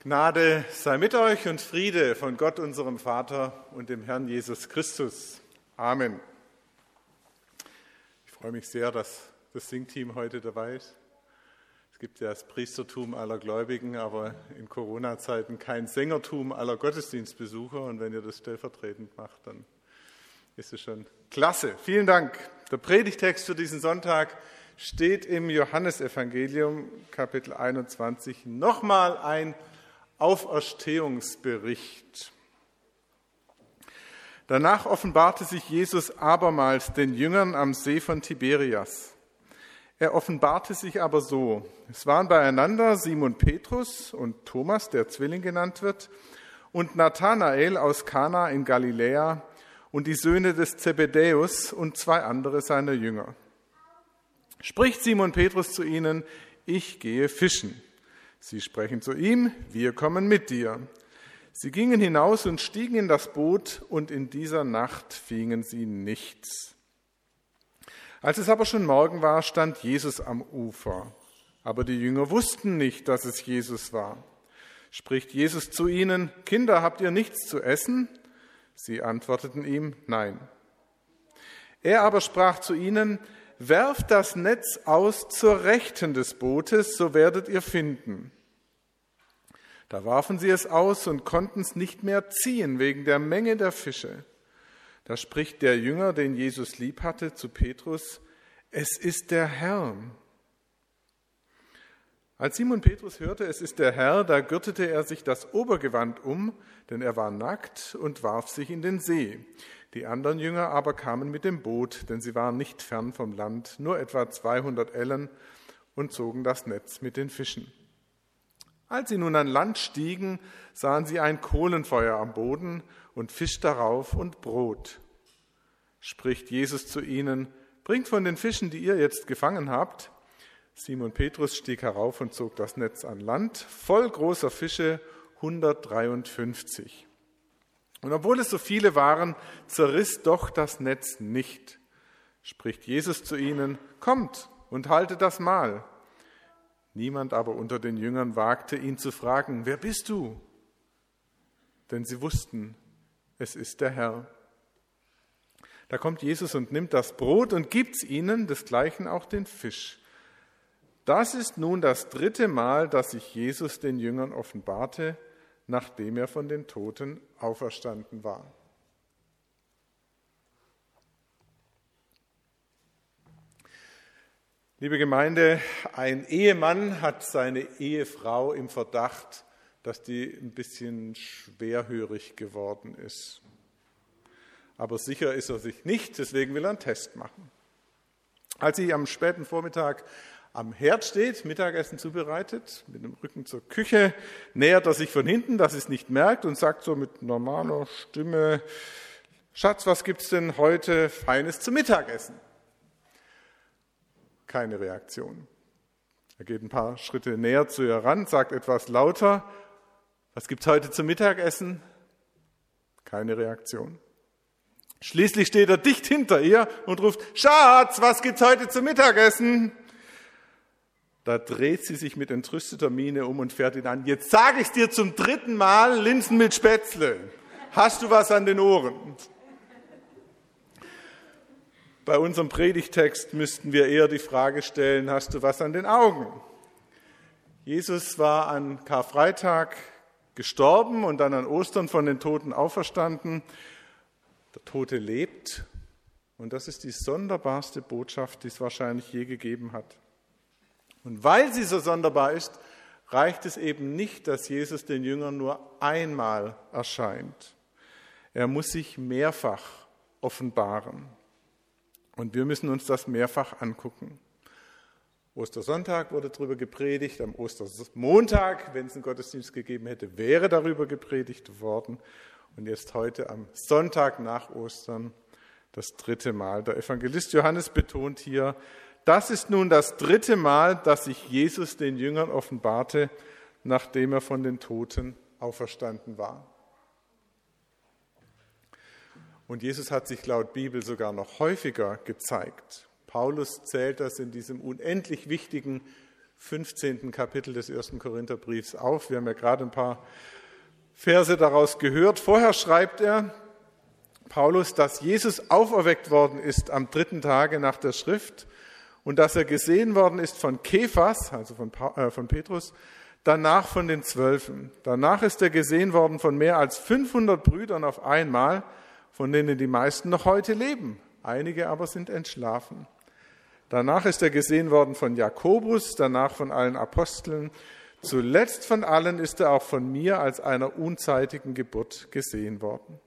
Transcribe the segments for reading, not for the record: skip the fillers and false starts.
Gnade sei mit euch und Friede von Gott, unserem Vater und dem Herrn Jesus Christus. Amen. Ich freue mich sehr, dass das Singteam heute dabei ist. Es gibt ja das Priestertum aller Gläubigen, aber in Corona-Zeiten kein Sängertum aller Gottesdienstbesucher. Und wenn ihr das stellvertretend macht, dann ist es schon klasse. Vielen Dank. Der Predigtext für diesen Sonntag steht im Johannesevangelium, Kapitel 21, nochmal ein Auferstehungsbericht. Danach offenbarte sich Jesus abermals den Jüngern am See von Tiberias. Er offenbarte sich aber so: Es waren beieinander Simon Petrus und Thomas, der Zwilling genannt wird, und Nathanael aus Kana in Galiläa und die Söhne des Zebedäus und zwei andere seiner Jünger. Spricht Simon Petrus zu ihnen: Ich gehe fischen. Sie sprechen zu ihm: Wir kommen mit dir. Sie gingen hinaus und stiegen in das Boot, und in dieser Nacht fingen sie nichts. Als es aber schon Morgen war, stand Jesus am Ufer. Aber die Jünger wussten nicht, dass es Jesus war. Spricht Jesus zu ihnen: Kinder, habt ihr nichts zu essen? Sie antworteten ihm: Nein. Er aber sprach zu ihnen: Werft das Netz aus zur Rechten des Bootes, so werdet ihr finden. Da warfen sie es aus und konnten es nicht mehr ziehen wegen der Menge der Fische. Da spricht der Jünger, den Jesus lieb hatte, zu Petrus: Es ist der Herr. Als Simon Petrus hörte, es ist der Herr, da gürtete er sich das Obergewand um, denn er war nackt, und warf sich in den See. Die anderen Jünger aber kamen mit dem Boot, denn sie waren nicht fern vom Land, nur etwa 200 Ellen, und zogen das Netz mit den Fischen. Als sie nun an Land stiegen, sahen sie ein Kohlenfeuer am Boden und Fisch darauf und Brot. Spricht Jesus zu ihnen: Bringt von den Fischen, die ihr jetzt gefangen habt. Simon Petrus stieg herauf und zog das Netz an Land, voll großer Fische, 153. Und obwohl es so viele waren, zerriss doch das Netz nicht. Spricht Jesus zu ihnen: Kommt und haltet das Mahl. Niemand aber unter den Jüngern wagte, ihn zu fragen: Wer bist du? Denn sie wussten, es ist der Herr. Da kommt Jesus und nimmt das Brot und gibt's ihnen, desgleichen auch den Fisch. Das ist nun das 3. Mal, dass sich Jesus den Jüngern offenbarte, nachdem er von den Toten auferstanden war. Liebe Gemeinde, ein Ehemann hat seine Ehefrau im Verdacht, dass die ein bisschen schwerhörig geworden ist. Aber sicher ist er sich nicht, deswegen will er einen Test machen. Als sie am späten Vormittag am Herd steht, Mittagessen zubereitet, mit dem Rücken zur Küche, nähert er sich von hinten, dass sie es nicht merkt, und sagt so mit normaler Stimme: Schatz, was gibt's denn heute Feines zum Mittagessen? Keine Reaktion. Er geht ein paar Schritte näher zu ihr ran, sagt etwas lauter: Was gibt's heute zum Mittagessen? Keine Reaktion. Schließlich steht er dicht hinter ihr und ruft: Schatz, was gibt's heute zum Mittagessen? Da dreht sie sich mit entrüsteter Miene um und fährt ihn an: Jetzt sage ich's dir zum 3. Mal, Linsen mit Spätzle. Hast du was an den Ohren? Bei unserem Predigtext müssten wir eher die Frage stellen: Hast du was an den Augen? Jesus war an Karfreitag gestorben und dann an Ostern von den Toten auferstanden. Der Tote lebt, und das ist die sonderbarste Botschaft, die es wahrscheinlich je gegeben hat. Und weil sie so sonderbar ist, reicht es eben nicht, dass Jesus den Jüngern nur einmal erscheint. Er muss sich mehrfach offenbaren. Und wir müssen uns das mehrfach angucken. Ostersonntag wurde darüber gepredigt, am Ostermontag, wenn es einen Gottesdienst gegeben hätte, wäre darüber gepredigt worden. Und jetzt heute am Sonntag nach Ostern das 3. Mal. Der Evangelist Johannes betont hier: Das ist nun das 3. Mal, dass sich Jesus den Jüngern offenbarte, nachdem er von den Toten auferstanden war. Und Jesus hat sich laut Bibel sogar noch häufiger gezeigt. Paulus zählt das in diesem unendlich wichtigen 15. Kapitel des 1. Korintherbriefs auf. Wir haben ja gerade ein paar Verse daraus gehört. Vorher schreibt er, Paulus, dass Jesus auferweckt worden ist am 3. Tage nach der Schrift und dass er gesehen worden ist von Kephas, also von Petrus, danach von den 12. Danach ist er gesehen worden von mehr als 500 Brüdern auf einmal, von denen die meisten noch heute leben. Einige aber sind entschlafen. Danach ist er gesehen worden von Jakobus, danach von allen Aposteln. Zuletzt von allen ist er auch von mir als einer unzeitigen Geburt gesehen worden.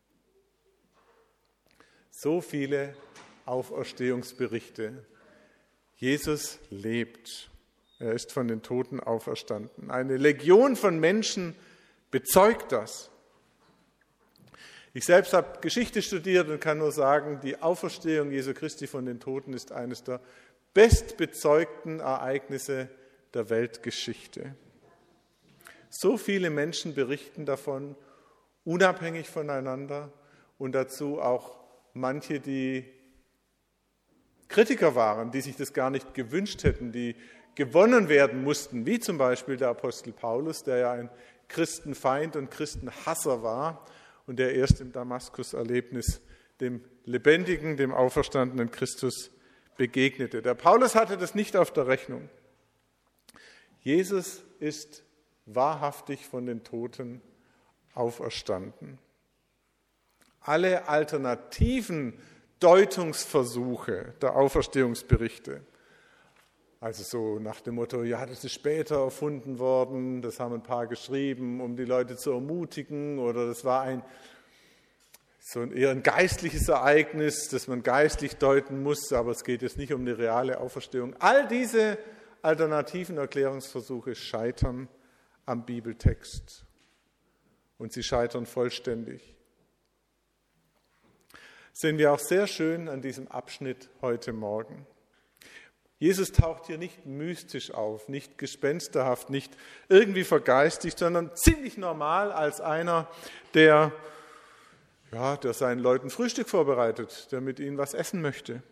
So viele Auferstehungsberichte. Jesus lebt. Er ist von den Toten auferstanden. Eine Legion von Menschen bezeugt das. Ich selbst habe Geschichte studiert und kann nur sagen, die Auferstehung Jesu Christi von den Toten ist eines der bestbezeugten Ereignisse der Weltgeschichte. So viele Menschen berichten davon, unabhängig voneinander und dazu auch manche, die Kritiker waren, die sich das gar nicht gewünscht hätten, die gewonnen werden mussten, wie zum Beispiel der Apostel Paulus, der ja ein Christenfeind und Christenhasser war und der erst im Damaskus-Erlebnis dem lebendigen, dem auferstandenen Christus begegnete. Der Paulus hatte das nicht auf der Rechnung. Jesus ist wahrhaftig von den Toten auferstanden. Alle alternativen Deutungsversuche der Auferstehungsberichte, also so nach dem Motto, ja, das ist später erfunden worden, das haben ein paar geschrieben, um die Leute zu ermutigen, oder das war eher ein geistliches Ereignis, das man geistlich deuten muss, aber es geht jetzt nicht um eine reale Auferstehung. All diese alternativen Erklärungsversuche scheitern am Bibeltext und sie scheitern vollständig. Das sehen wir auch sehr schön an diesem Abschnitt heute Morgen. Jesus taucht hier nicht mystisch auf, nicht gespensterhaft, nicht irgendwie vergeistigt, sondern ziemlich normal als einer, der seinen Leuten Frühstück vorbereitet, der mit ihnen was essen möchte.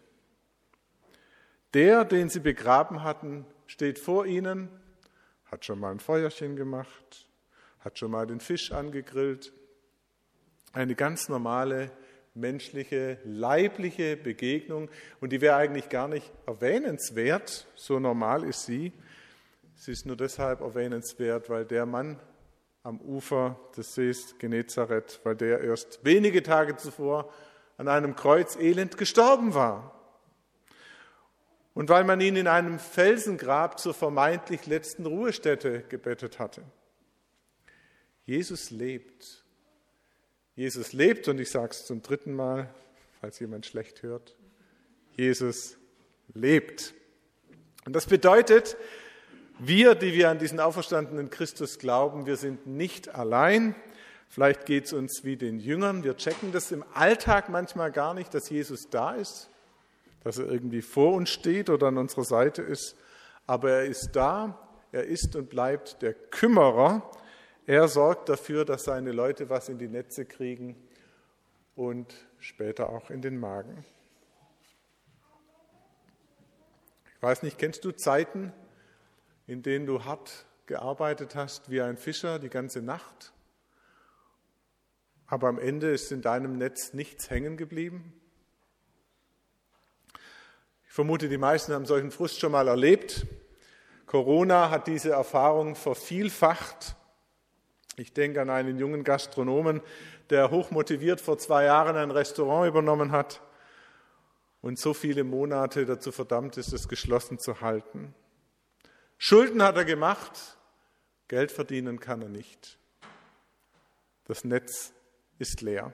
Der, den sie begraben hatten, steht vor ihnen, hat schon mal ein Feuerchen gemacht, hat schon mal den Fisch angegrillt. Eine ganz normale, menschliche, leibliche Begegnung. Und die wäre eigentlich gar nicht erwähnenswert, so normal ist sie. Sie ist nur deshalb erwähnenswert, weil der Mann am Ufer des Sees Genezareth, weil der erst wenige Tage zuvor an einem Kreuz elend gestorben war. Und weil man ihn in einem Felsengrab zur vermeintlich letzten Ruhestätte gebettet hatte. Jesus lebt. Jesus lebt, und ich sage es zum 3. Mal, falls jemand schlecht hört. Jesus lebt. Und das bedeutet, wir, die wir an diesen auferstandenen Christus glauben, wir sind nicht allein. Vielleicht geht es uns wie den Jüngern. Wir checken das im Alltag manchmal gar nicht, dass Jesus da ist, dass er irgendwie vor uns steht oder an unserer Seite ist. Aber er ist da, er ist und bleibt der Kümmerer. Er sorgt dafür, dass seine Leute was in die Netze kriegen und später auch in den Magen. Ich weiß nicht, kennst du Zeiten, in denen du hart gearbeitet hast wie ein Fischer die ganze Nacht, aber am Ende ist in deinem Netz nichts hängen geblieben? Ich vermute, die meisten haben solchen Frust schon mal erlebt. Corona hat diese Erfahrung vervielfacht. Ich denke an einen jungen Gastronomen, der hochmotiviert vor 2 Jahren ein Restaurant übernommen hat und so viele Monate dazu verdammt ist, es geschlossen zu halten. Schulden hat er gemacht, Geld verdienen kann er nicht. Das Netz ist leer.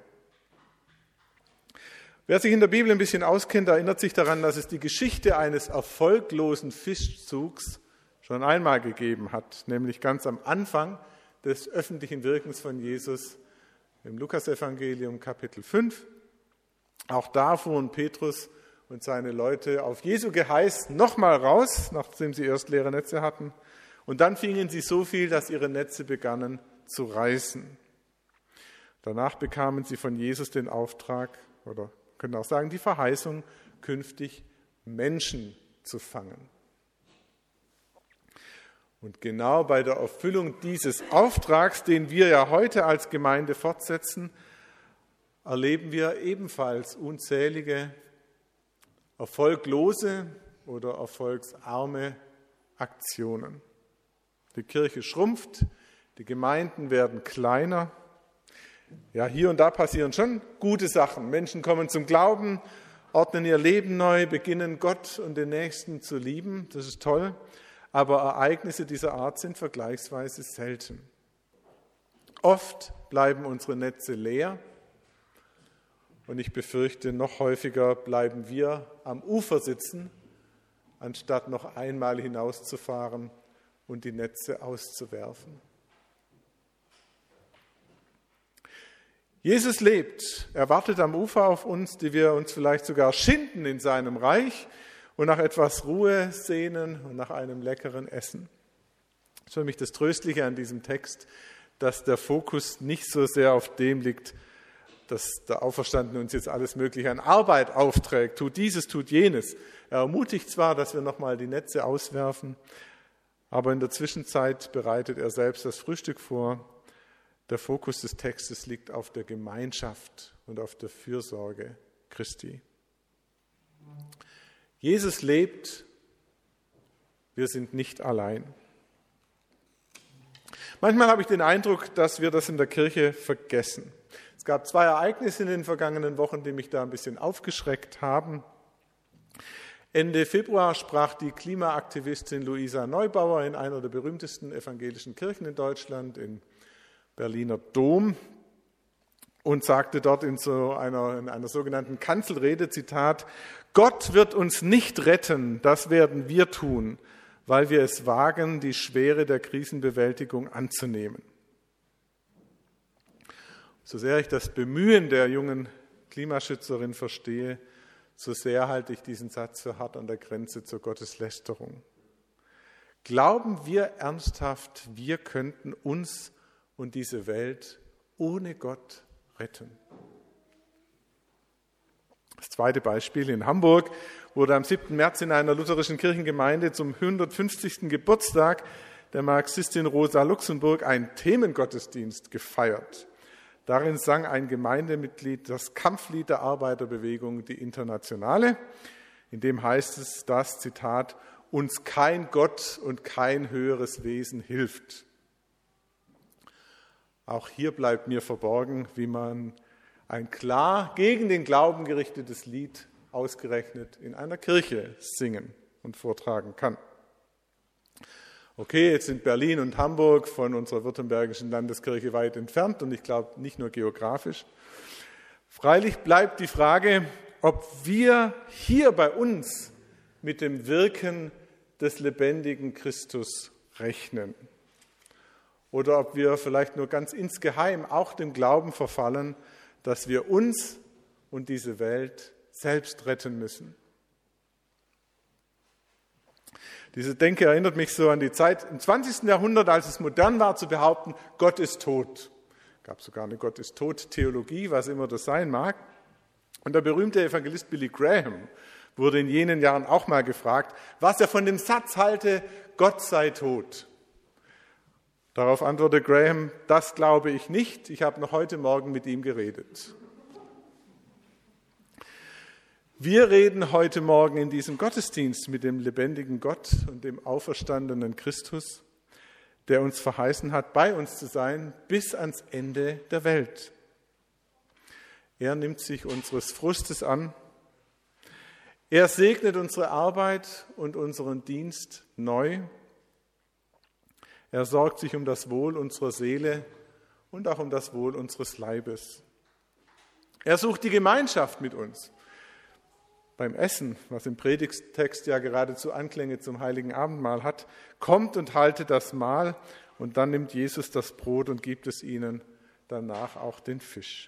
Wer sich in der Bibel ein bisschen auskennt, erinnert sich daran, dass es die Geschichte eines erfolglosen Fischzugs schon einmal gegeben hat, nämlich ganz am Anfang des öffentlichen Wirkens von Jesus im Lukasevangelium Kapitel 5. Auch da fuhren Petrus und seine Leute auf Jesu Geheiß nochmal raus, nachdem sie erst leere Netze hatten. Und dann fingen sie so viel, dass ihre Netze begannen zu reißen. Danach bekamen sie von Jesus den Auftrag, oder können auch sagen, die Verheißung, künftig Menschen zu fangen. Und genau bei der Erfüllung dieses Auftrags, den wir ja heute als Gemeinde fortsetzen, erleben wir ebenfalls unzählige erfolglose oder erfolgsarme Aktionen. Die Kirche schrumpft, die Gemeinden werden kleiner. Ja, hier und da passieren schon gute Sachen. Menschen kommen zum Glauben, ordnen ihr Leben neu, beginnen Gott und den Nächsten zu lieben. Das ist toll. Aber Ereignisse dieser Art sind vergleichsweise selten. Oft bleiben unsere Netze leer und ich befürchte, noch häufiger bleiben wir am Ufer sitzen, anstatt noch einmal hinauszufahren und die Netze auszuwerfen. Jesus lebt, er wartet am Ufer auf uns, die wir uns vielleicht sogar schinden in seinem Reich und nach etwas Ruhe sehnen und nach einem leckeren Essen. Das ist für mich das Tröstliche an diesem Text, dass der Fokus nicht so sehr auf dem liegt, dass der Auferstandene uns jetzt alles Mögliche an Arbeit aufträgt, tut dieses, tut jenes. Er ermutigt zwar, dass wir nochmal die Netze auswerfen, aber in der Zwischenzeit bereitet er selbst das Frühstück vor. Der Fokus des Textes liegt auf der Gemeinschaft und auf der Fürsorge Christi. Jesus lebt, wir sind nicht allein. Manchmal habe ich den Eindruck, dass wir das in der Kirche vergessen. Es gab 2 Ereignisse in den vergangenen Wochen, die mich da ein bisschen aufgeschreckt haben. Ende Februar sprach die Klimaaktivistin Luisa Neubauer in einer der berühmtesten evangelischen Kirchen in Deutschland, im Berliner Dom, und sagte dort in einer sogenannten Kanzelrede, Zitat, Gott wird uns nicht retten, das werden wir tun, weil wir es wagen, die Schwere der Krisenbewältigung anzunehmen. So sehr ich das Bemühen der jungen Klimaschützerin verstehe, so sehr halte ich diesen Satz für hart an der Grenze zur Gotteslästerung. Glauben wir ernsthaft, wir könnten uns und diese Welt ohne Gott retten? Das zweite Beispiel: In Hamburg wurde am 7. März in einer lutherischen Kirchengemeinde zum 150. Geburtstag der Marxistin Rosa Luxemburg ein Themengottesdienst gefeiert. Darin sang ein Gemeindemitglied das Kampflied der Arbeiterbewegung, die Internationale. In dem heißt es, dass, Zitat, uns kein Gott und kein höheres Wesen hilft. Auch hier bleibt mir verborgen, wie man ein klar gegen den Glauben gerichtetes Lied ausgerechnet in einer Kirche singen und vortragen kann. Okay, jetzt sind Berlin und Hamburg von unserer württembergischen Landeskirche weit entfernt und ich glaube nicht nur geografisch. Freilich bleibt die Frage, ob wir hier bei uns mit dem Wirken des lebendigen Christus rechnen oder ob wir vielleicht nur ganz insgeheim auch dem Glauben verfallen, dass wir uns und diese Welt selbst retten müssen. Diese Denke erinnert mich so an die Zeit im 20. Jahrhundert, als es modern war zu behaupten, Gott ist tot. Es gab sogar eine Gott ist tot Theologie, was immer das sein mag. Und der berühmte Evangelist Billy Graham wurde in jenen Jahren auch mal gefragt, was er von dem Satz halte, Gott sei tot. Darauf antwortete Graham, das glaube ich nicht, ich habe noch heute Morgen mit ihm geredet. Wir reden heute Morgen in diesem Gottesdienst mit dem lebendigen Gott und dem auferstandenen Christus, der uns verheißen hat, bei uns zu sein bis ans Ende der Welt. Er nimmt sich unseres Frustes an. Er segnet unsere Arbeit und unseren Dienst neu. Er sorgt sich um das Wohl unserer Seele und auch um das Wohl unseres Leibes. Er sucht die Gemeinschaft mit uns. Beim Essen, was im Predigtext ja geradezu Anklänge zum Heiligen Abendmahl hat, kommt und haltet das Mahl und dann nimmt Jesus das Brot und gibt es ihnen, danach auch den Fisch.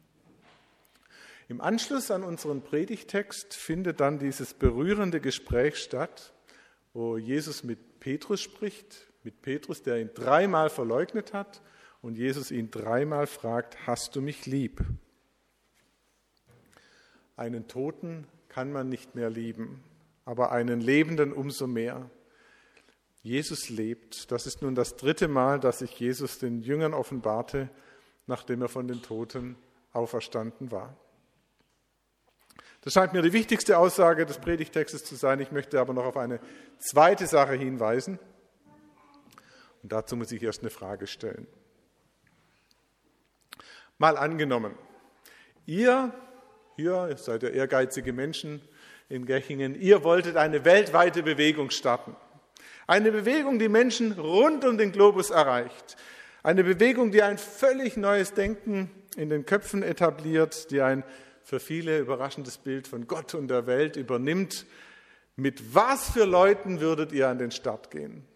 Im Anschluss an unseren Predigtext findet dann dieses berührende Gespräch statt, wo Jesus mit Petrus spricht, mit Petrus, der ihn 3-mal verleugnet hat und Jesus ihn 3-mal fragt, hast du mich lieb? Einen Toten kann man nicht mehr lieben, aber einen Lebenden umso mehr. Jesus lebt. Das ist nun das 3. Mal, dass sich Jesus den Jüngern offenbarte, nachdem er von den Toten auferstanden war. Das scheint mir die wichtigste Aussage des Predigtextes zu sein. Ich möchte aber noch auf eine zweite Sache hinweisen. Und dazu muss ich erst eine Frage stellen. Mal angenommen, ihr seid ja ehrgeizige Menschen in Gechingen, ihr wolltet eine weltweite Bewegung starten. Eine Bewegung, die Menschen rund um den Globus erreicht. Eine Bewegung, die ein völlig neues Denken in den Köpfen etabliert, die ein für viele überraschendes Bild von Gott und der Welt übernimmt. Mit was für Leuten würdet ihr an den Start gehen?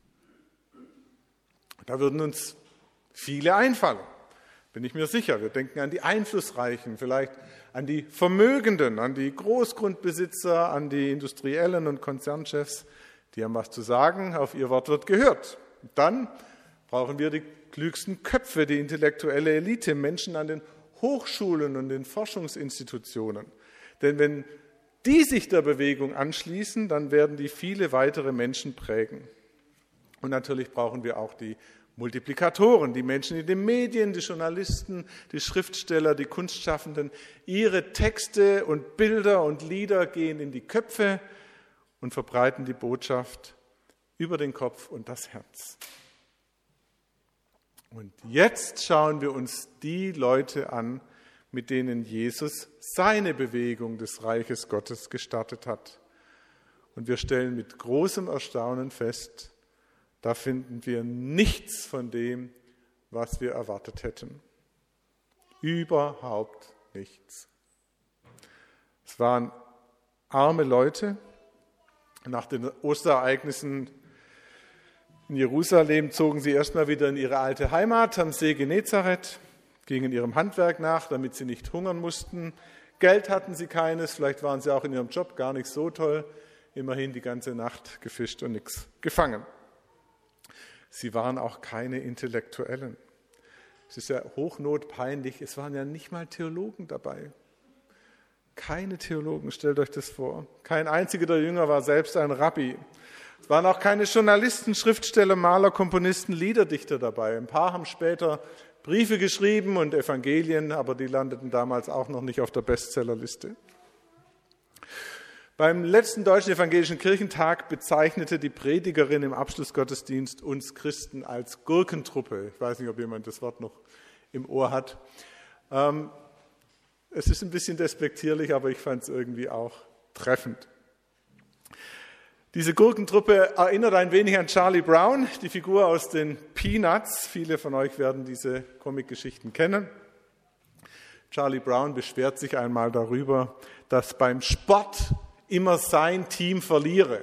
Da würden uns viele einfallen, bin ich mir sicher. Wir denken an die Einflussreichen, vielleicht an die Vermögenden, an die Großgrundbesitzer, an die Industriellen und Konzernchefs. Die haben was zu sagen, auf ihr Wort wird gehört. Und dann brauchen wir die klügsten Köpfe, die intellektuelle Elite, Menschen an den Hochschulen und den Forschungsinstitutionen. Denn wenn die sich der Bewegung anschließen, dann werden die viele weitere Menschen prägen. Und natürlich brauchen wir auch die Multiplikatoren, die Menschen in den Medien, die Journalisten, die Schriftsteller, die Kunstschaffenden. Ihre Texte und Bilder und Lieder gehen in die Köpfe und verbreiten die Botschaft über den Kopf und das Herz. Und jetzt schauen wir uns die Leute an, mit denen Jesus seine Bewegung des Reiches Gottes gestartet hat. Und wir stellen mit großem Erstaunen fest, da finden wir nichts von dem, was wir erwartet hätten. Überhaupt nichts. Es waren arme Leute. Nach den Osterereignissen in Jerusalem zogen sie erstmal wieder in ihre alte Heimat am See Genezareth, gingen ihrem Handwerk nach, damit sie nicht hungern mussten. Geld hatten sie keines, vielleicht waren sie auch in ihrem Job gar nicht so toll. Immerhin die ganze Nacht gefischt und nichts gefangen. Sie waren auch keine Intellektuellen. Es ist ja hochnotpeinlich, es waren ja nicht mal Theologen dabei. Keine Theologen, stellt euch das vor. Kein einziger der Jünger war selbst ein Rabbi. Es waren auch keine Journalisten, Schriftsteller, Maler, Komponisten, Liederdichter dabei. Ein paar haben später Briefe geschrieben und Evangelien, aber die landeten damals auch noch nicht auf der Bestsellerliste. Beim letzten Deutschen Evangelischen Kirchentag bezeichnete die Predigerin im Abschlussgottesdienst uns Christen als Gurkentruppe. Ich weiß nicht, ob jemand das Wort noch im Ohr hat. Es ist ein bisschen despektierlich, aber ich fand es irgendwie auch treffend. Diese Gurkentruppe erinnert ein wenig an Charlie Brown, die Figur aus den Peanuts. Viele von euch werden diese Comicgeschichten kennen. Charlie Brown beschwert sich einmal darüber, dass beim Sport immer sein Team verliere.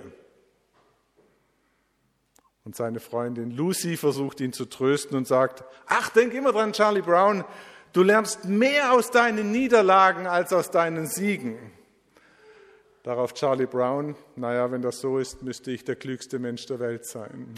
Und seine Freundin Lucy versucht ihn zu trösten und sagt, ach, denk immer dran, Charlie Brown, du lernst mehr aus deinen Niederlagen als aus deinen Siegen. Darauf Charlie Brown, naja, wenn das so ist, müsste ich der klügste Mensch der Welt sein.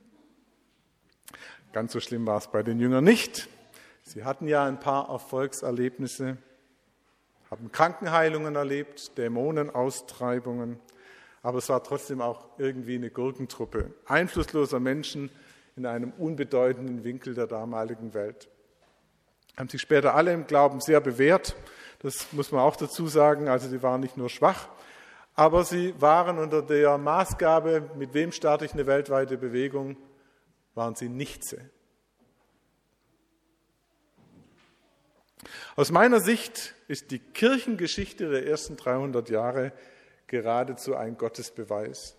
Ganz so schlimm war es bei den Jüngern nicht. Sie hatten ja ein paar Erfolgserlebnisse, haben Krankenheilungen erlebt, Dämonenaustreibungen, aber es war trotzdem auch irgendwie eine Gurkentruppe, einflussloser Menschen in einem unbedeutenden Winkel der damaligen Welt. Haben sich später alle im Glauben sehr bewährt, das muss man auch dazu sagen, also sie waren nicht nur schwach, aber sie waren unter der Maßgabe, mit wem starte ich eine weltweite Bewegung, waren sie Nichtse. Aus meiner Sicht ist die Kirchengeschichte der ersten 300 Jahre geradezu ein Gottesbeweis,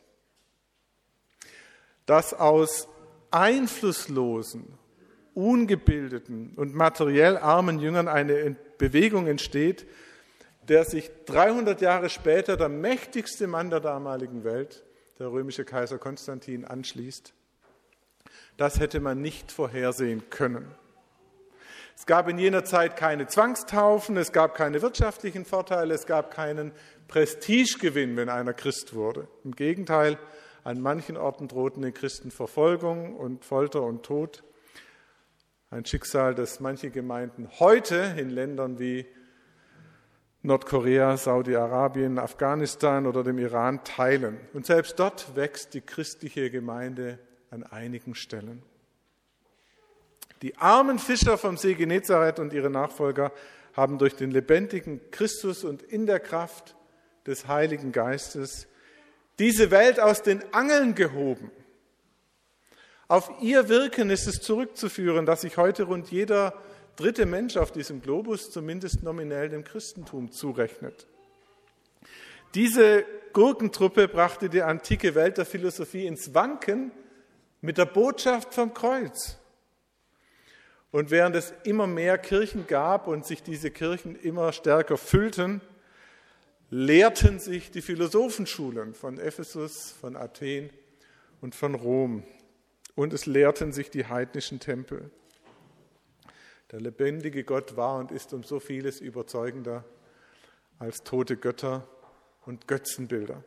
dass aus einflusslosen, ungebildeten und materiell armen Jüngern eine Bewegung entsteht, der sich 300 Jahre später der mächtigste Mann der damaligen Welt, der römische Kaiser Konstantin, anschließt. Das hätte man nicht vorhersehen können. Es gab in jener Zeit keine Zwangstaufen, es gab keine wirtschaftlichen Vorteile, es gab keinen Prestigegewinn, wenn einer Christ wurde. Im Gegenteil, an manchen Orten drohten den Christen Verfolgung und Folter und Tod. Ein Schicksal, das manche Gemeinden heute in Ländern wie Nordkorea, Saudi-Arabien, Afghanistan oder dem Iran teilen. Und selbst dort wächst die christliche Gemeinde an einigen Stellen. Die armen Fischer vom See Genezareth und ihre Nachfolger haben durch den lebendigen Christus und in der Kraft des Heiligen Geistes diese Welt aus den Angeln gehoben. Auf ihr Wirken ist es zurückzuführen, dass sich heute rund jeder dritte Mensch auf diesem Globus zumindest nominell dem Christentum zurechnet. Diese Gurkentruppe brachte die antike Welt der Philosophie ins Wanken mit der Botschaft vom Kreuz. Und während es immer mehr Kirchen gab und sich diese Kirchen immer stärker füllten, lehrten sich die Philosophenschulen von Ephesus, von Athen und von Rom. Und es lehrten sich die heidnischen Tempel. Der lebendige Gott war und ist um so vieles überzeugender als tote Götter und Götzenbilder.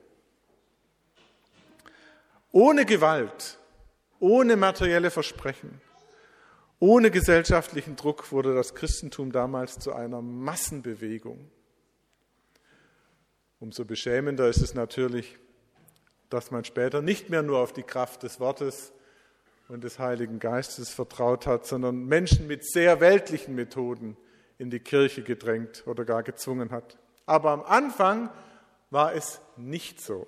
Ohne Gewalt, ohne materielle Versprechen, ohne gesellschaftlichen Druck wurde das Christentum damals zu einer Massenbewegung. Umso beschämender ist es natürlich, dass man später nicht mehr nur auf die Kraft des Wortes und des Heiligen Geistes vertraut hat, sondern Menschen mit sehr weltlichen Methoden in die Kirche gedrängt oder gar gezwungen hat. Aber am Anfang war es nicht so.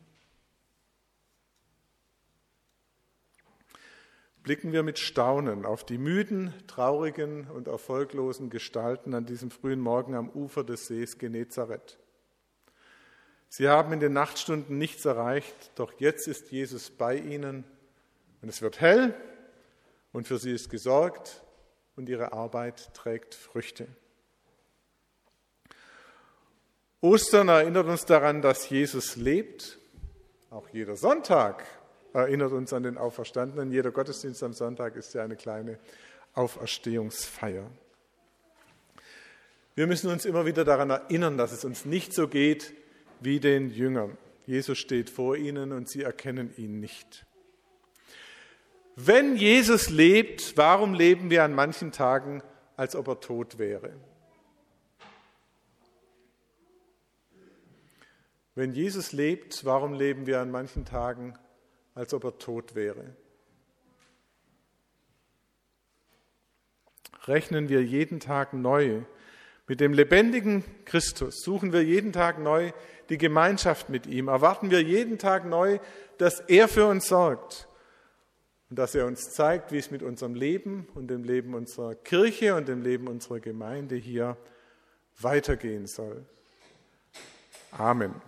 Blicken wir mit Staunen auf die müden, traurigen und erfolglosen Gestalten an diesem frühen Morgen am Ufer des Sees Genezareth. Sie haben in den Nachtstunden nichts erreicht, doch jetzt ist Jesus bei ihnen. Und es wird hell und für sie ist gesorgt und ihre Arbeit trägt Früchte. Ostern erinnert uns daran, dass Jesus lebt. Auch jeder Sonntag erinnert uns an den Auferstandenen. Jeder Gottesdienst am Sonntag ist ja eine kleine Auferstehungsfeier. Wir müssen uns immer wieder daran erinnern, dass es uns nicht so geht wie den Jüngern. Jesus steht vor ihnen und sie erkennen ihn nicht. Wenn Jesus lebt, warum leben wir an manchen Tagen, als ob er tot wäre? Wenn Jesus lebt, warum leben wir an manchen Tagen, als ob er tot wäre? Rechnen wir jeden Tag neu mit dem lebendigen Christus, suchen wir jeden Tag neu die Gemeinschaft mit ihm, erwarten wir jeden Tag neu, dass er für uns sorgt. Und dass er uns zeigt, wie es mit unserem Leben und dem Leben unserer Kirche und dem Leben unserer Gemeinde hier weitergehen soll. Amen.